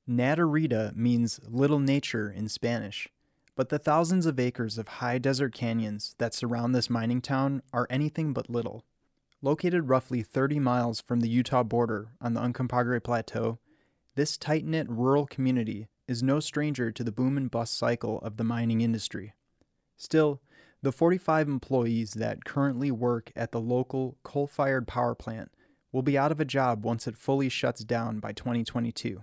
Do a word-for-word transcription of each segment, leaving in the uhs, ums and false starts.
Natarita means little nature in Spanish, but the thousands of acres of high desert canyons that surround this mining town are anything but little. Located roughly thirty miles from the Utah border on the Uncompahgre Plateau, this tight-knit rural community is no stranger to the boom and bust cycle of the mining industry. Still, the forty-five employees that currently work at the local coal-fired power plant will be out of a job once it fully shuts down by twenty twenty-two.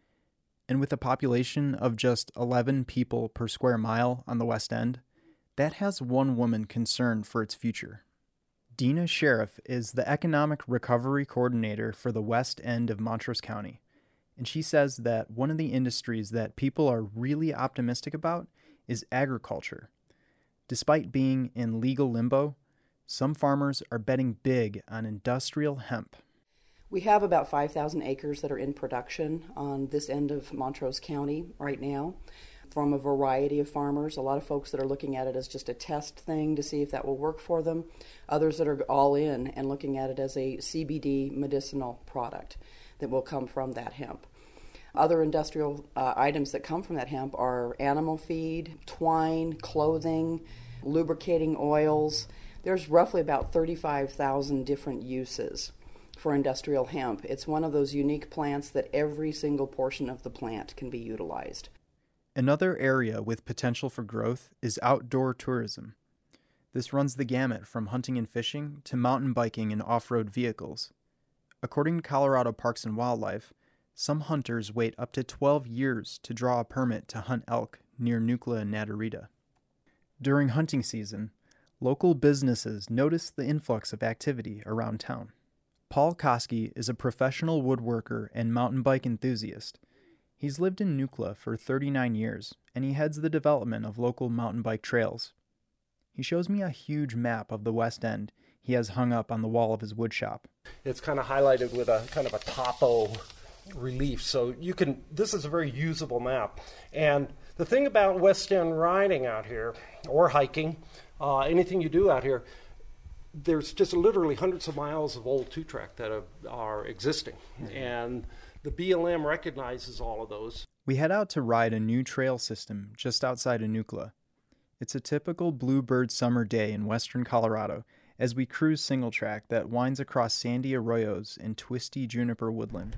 And with a population of just eleven people per square mile on the West End, that has one woman concerned for its future. Dina Sheriff is the Economic Recovery Coordinator for the West End of Montrose County, and she says that one of the industries that people are really optimistic about is agriculture. Despite being in legal limbo, some farmers are betting big on industrial hemp. We have about five thousand acres that are in production on this end of Montrose County right now from a variety of farmers. A lot of folks that are looking at it as just a test thing to see if that will work for them. Others that are all in and looking at it as a C B D medicinal product that will come from that hemp. Other industrial uh, items that come from that hemp are animal feed, twine, clothing, lubricating oils. There's roughly about thirty-five thousand different uses for industrial hemp. It's one of those unique plants that every single portion of the plant can be utilized. Another area with potential for growth is outdoor tourism. This runs the gamut from hunting and fishing to mountain biking and off-road vehicles. According to Colorado Parks and Wildlife, some hunters wait up to twelve years to draw a permit to hunt elk near Nucla and Natarita. During hunting season, local businesses notice the influx of activity around town. Paul Koski is a professional woodworker and mountain bike enthusiast. He's lived in Nucla for thirty-nine years, and he heads the development of local mountain bike trails. He shows me a huge map of the West End he has hung up on the wall of his wood shop. It's kind of highlighted with a kind of a topo relief, so you can, this is a very usable map. And the thing about West End riding out here, or hiking, uh, anything you do out here, there's just literally hundreds of miles of old two-track that are, are existing, mm-hmm. and the B L M recognizes all of those. We head out to ride a new trail system just outside of Nucla. It's a typical bluebird summer day in western Colorado as we cruise single track that winds across sandy arroyos and twisty juniper woodland.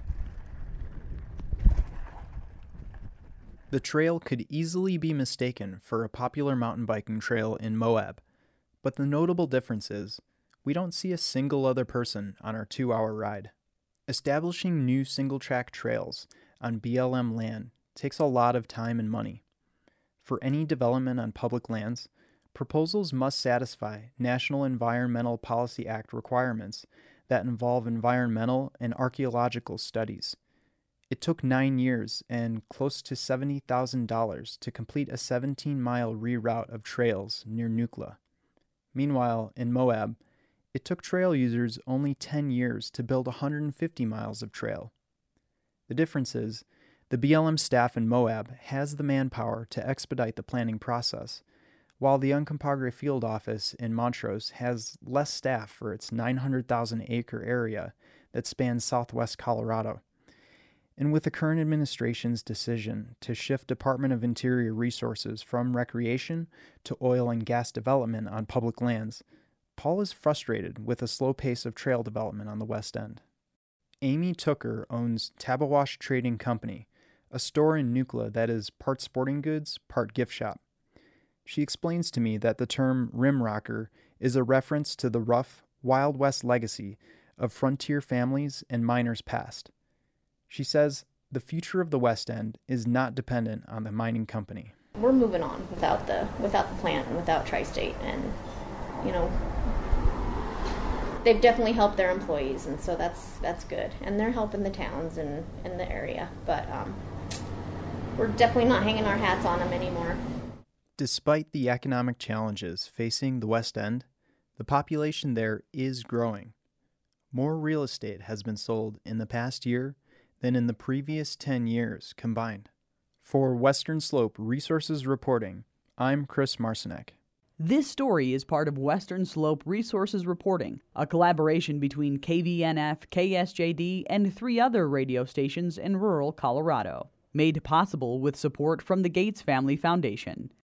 The trail could easily be mistaken for a popular mountain biking trail in Moab, but the notable difference is we don't see a single other person on our two-hour ride. Establishing new single-track trails on B L M land takes a lot of time and money. For any development on public lands, proposals must satisfy National Environmental Policy Act requirements that involve environmental and archaeological studies. It took nine years and close to seventy thousand dollars to complete a seventeen-mile reroute of trails near Nucla. Meanwhile, in Moab, it took trail users only ten years to build one hundred fifty miles of trail. The difference is, the B L M staff in Moab has the manpower to expedite the planning process, while the Uncompahgre Field Office in Montrose has less staff for its nine hundred thousand acre area that spans southwest Colorado. And with the current administration's decision to shift Department of Interior resources from recreation to oil and gas development on public lands, Paul is frustrated with the slow pace of trail development on the West End. Amy Tooker owns Tabawash Trading Company, a store in Nucla that is part sporting goods, part gift shop. She explains to me that the term rim rocker is a reference to the rough, Wild West legacy of frontier families and miners past. She says the future of the West End is not dependent on the mining company. We're moving on without the without the plant and without Tri-State, and you know, they've definitely helped their employees, and so that's that's good. And they're helping the towns and in the area, but um, we're definitely not hanging our hats on them anymore. Despite the economic challenges facing the West End, the population there is growing. More real estate has been sold in the past year than in the previous ten years combined. For Western Slope Resources Reporting, I'm Chris Marcinek. This story is part of Western Slope Resources Reporting, a collaboration between K V N F, K S J D, and three other radio stations in rural Colorado. made possible with support from the Gates Family Foundation.